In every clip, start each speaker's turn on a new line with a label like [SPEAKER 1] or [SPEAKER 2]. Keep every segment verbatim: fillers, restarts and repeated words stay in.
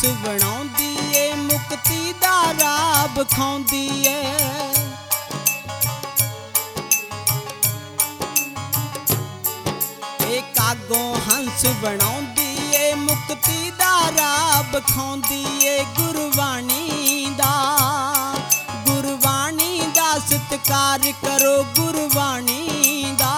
[SPEAKER 1] हंस बनाउंदी ਏ मुक्ति दा राह विखाउंदी ਏ। ए कागों हंस बनाउंदी ਏ मुक्ति दा राह विखाउंदी ਏ। गुरबाणी दा गुरबाणी दा सत्कार करो गुरबाणी दा।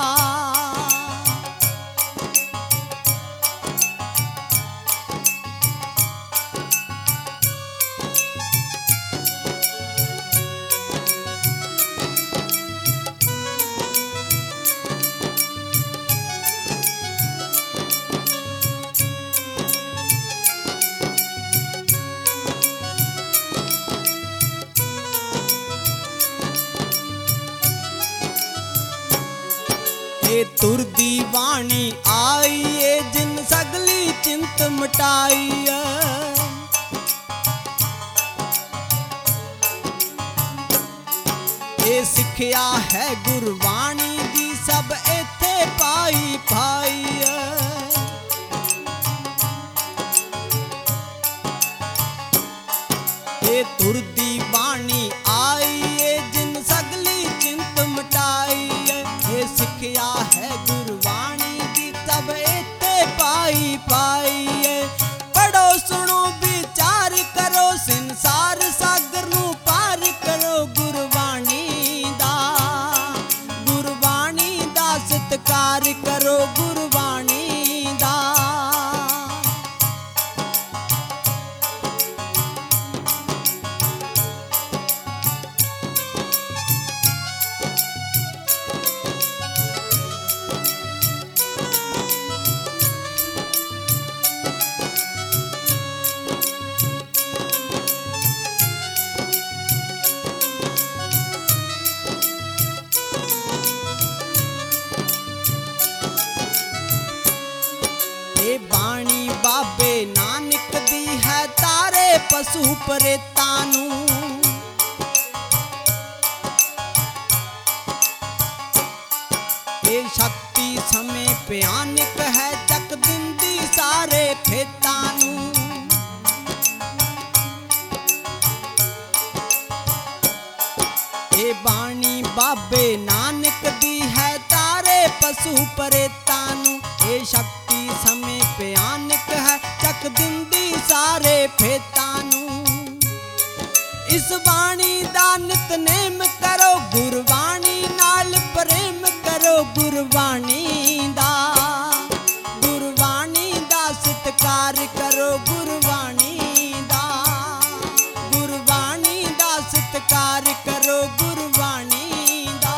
[SPEAKER 1] ए तुरदी वाणी आई ए जिन सगली चिंत मिटाई है। ए सिखिया है गुरबाणी दी सब इथे पाई पाई है। ए तुरदी वाणी आई ए जिन सगली चिंत मिटाई है। ए सिखिया है गुरबाणी दी सब इथे पाई पाई है। पढ़ो सुनो विचार करो संसार सागर नू पार करो गुरबाणी दा। गुरबाणी दा सत्कार करो गुरबाणी दा। ए बाणी बाबे नानक दी है तारे पशु परेता नू। ए शक्ति समय भयानक है चक दिंदी सारे फेता नू। ए बाणी बाबे नानक दी है तारे पशु परेता नू। ए शक्ति समय भयानक है चक दिंदी सारे फेता नू। इस बाणी दा नितनेम करो गुरबाणी नाल प्रेम करो गुरबाणी दा। गुरबाणी दा सत्कार करो गुरबाणी दा। गुरबाणी दा सत्कार करो गुरबाणी दा।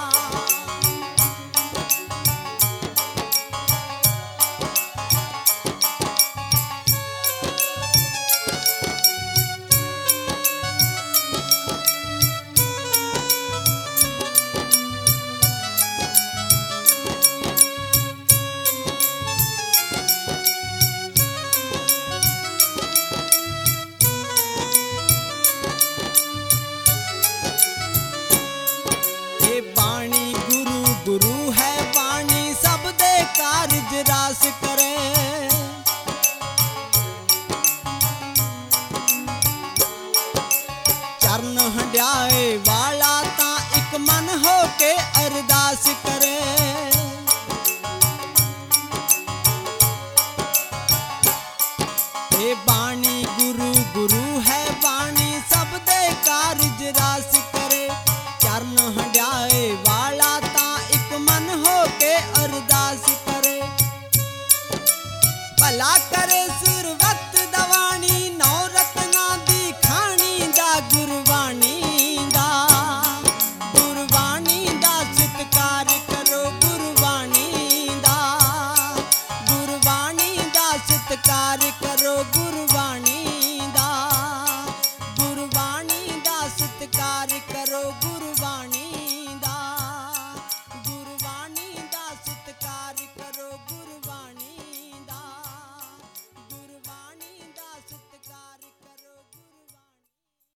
[SPEAKER 1] गुरु है वाणी सब दे कारज रास करे। चरण हंड्याए वाला ता एक मन हो के अरदास